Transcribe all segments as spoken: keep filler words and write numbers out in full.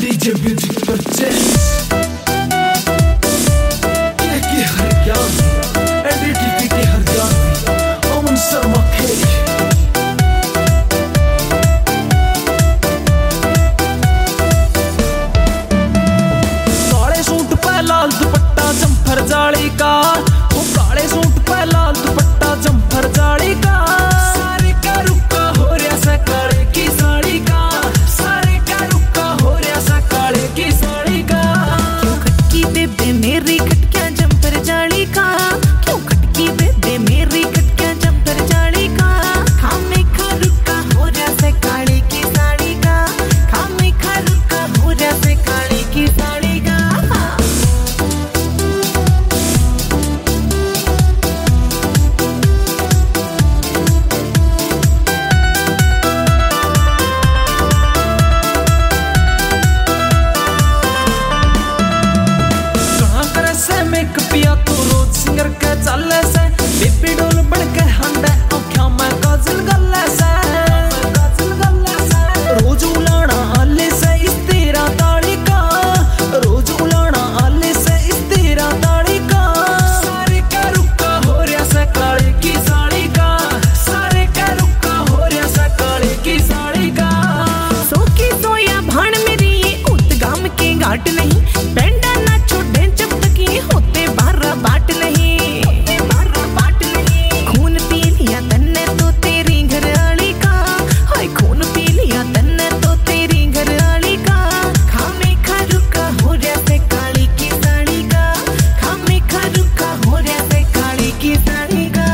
DJ music purchase के के हर ज्ञान एनडीटीवी के हर ज्ञान अमन शर्मा खेल काले सूट पे लाल दुपट्टा जम्फर जाली का वो काले सूट पे लाल दुपट्टा जम्फर जाली का सारे का रुका हो रहा सा काले की साड़ी का सारे का रुका हो रहा सा काले की साड़ी का क्यों खटकी बेबे मेरी खटकियां जम्फर जाली का क्यों खटकी बेबे मेरी खटकियां जम्फर जाली का खामे खा रुका हो रहा सा काले की साड़ी का खामे खा रुका हो रहा सा काले की साड़ी का पिया तो रोज सिंगर के चले से बेबी डोल बन के हंडे आँखों में काजल गले से काजल गले से रोज उलाना आले से इस तेरा ताड़ी का रोज उलाना आले से इस तेरा ताड़ी का सारे का रुका हो रहा से काले की साड़ी का सारे का रुका हो रहा से काले की साड़ी का सो की सोया भाण मेरी उतगाम के घाट नहीं पेंडा ना छोड़े जब तक ये होते बारह बाट नहीं बारह बाट नहीं खून पी लिया तन्ने तो तेरी घरवाली का हाय खून पी लिया तन्ने तो तेरी घरवाली का खामे खा रुका हो रहा से काली की साड़ी का खामे खा रुका हो रहा से काली की साड़ी का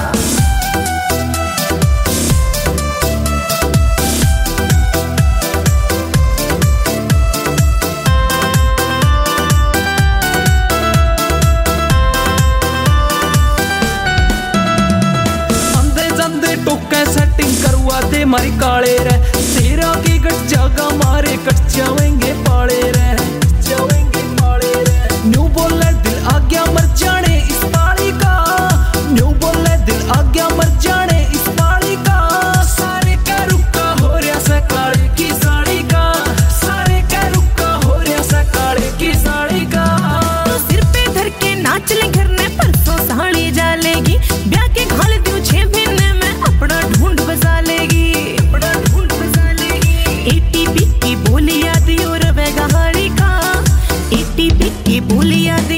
टोके सेटिंग करवा दे मारी काले रे तेरा की गट जागा मारे कट जावेंगे पाले रे जावेंगे पाले रे न्यू बोले दिल आ गया मर जाने इस पाली का न्यू बोले दिल आ गया मर जाने इस पाली का सारे का रुका हो रहा सा काले की साड़ी का सारे का रुका हो रहा सा काले की साड़ी का तो सिर पे धर के नाच ले घर ने परसों साड़ी जालेगी ब्याह के घाल दूं छे महीने अपना ढूंढ बसा लेगी अपना ढूंढ बसा लेगी एटीपी की बोली याद और वेगा हारी का एटीपी की बोली याद